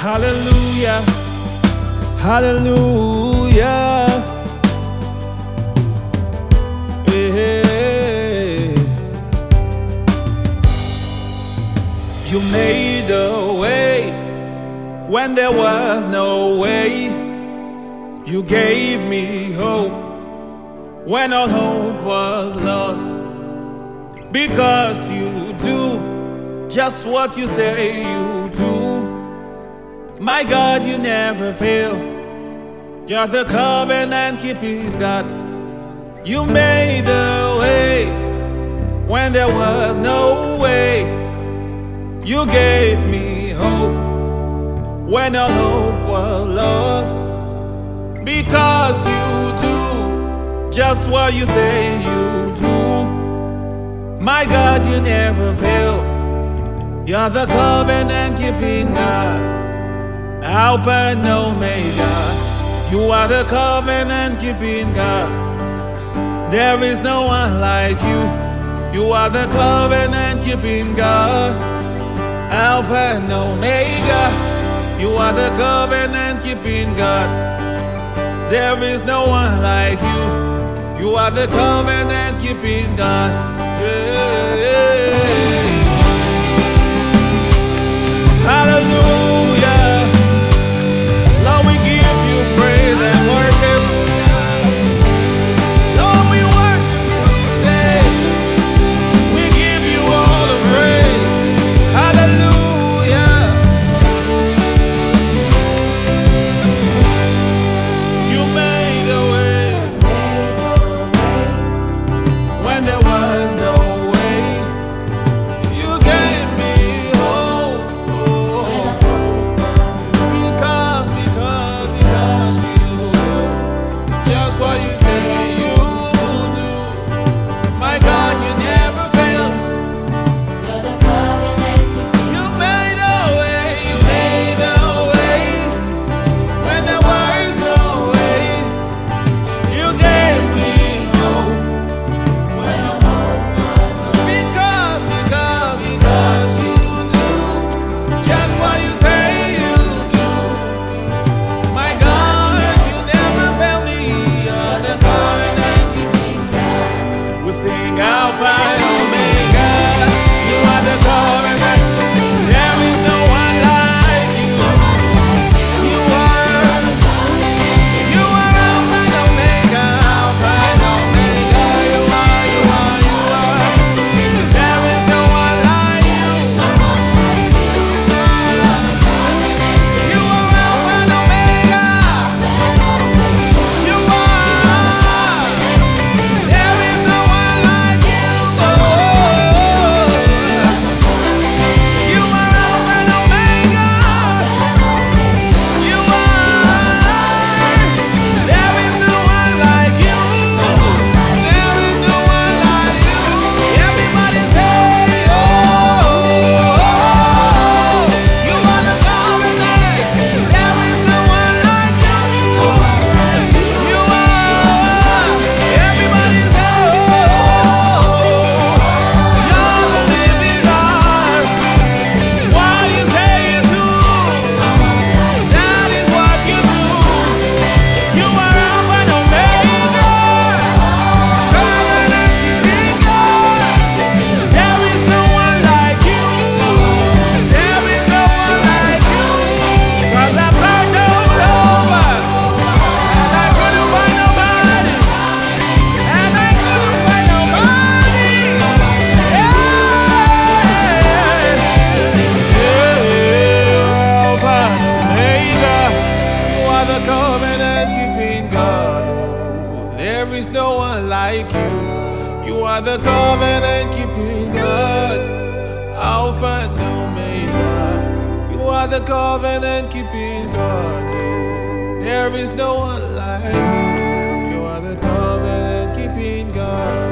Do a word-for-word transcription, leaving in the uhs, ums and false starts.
Hallelujah, hallelujah. Yeah. You made a way when there was no way. You gave me hope when all hope was lost. Because you do just what you say you do. My God, you never fail. You're the covenant-keeping God. You made a way when there was no way. You gave me hope when all hope was lost. Because you do just what you say you do. My God, you never fail. You're the covenant-keeping God. Alpha and Omega, you are the covenant-keeping God. There is no one like you. You are the covenant-keeping God. Alpha and Omega, you are the covenant-keeping God. There is no one like you. You are the covenant-keeping God. Yeah. Hallelujah. Lord, we give you praise and worship. Lord, we worship you today. We give you all the praise. Hallelujah. You made a way when there was no way. You gave me hope. Because, because, because you do just what you say you do. My God, you never fail. You made a way, you made a way when there was no way. You gave me hope when the hope was lost. Because, because, because you do just what you say you do. My God, you never fail me. You're the covenant-keeping God. We sing Alpha and Omega. You are the covenant. There is no one like you. You are, you are Alpha and Omega. Alpha and Omega. You are, you are, you are. There is no one like you. You are Alpha and Omega. You are. There is no one like you. You are Alpha and Omega. You are. There is no one like you. There is no one like you. Everybody say, oh, you are the covenant. There is no one like you. You are. Everybody say, oh, you're the living God. What you say you do, that is what you do. You are Alpha and Omega, covenant-keeping God. There is no one like you. There is no one like you. 'Cause I searched all over, and I couldn't find nobody. And I couldn't find nobody. Yeah. Alpha and Omega, you are the covenant-keeping God. Oh, there is no one like you. You are the covenant-keeping God. Alpha and Omega, you are the covenant-keeping God. There is no one like you. You are the covenant-keeping God.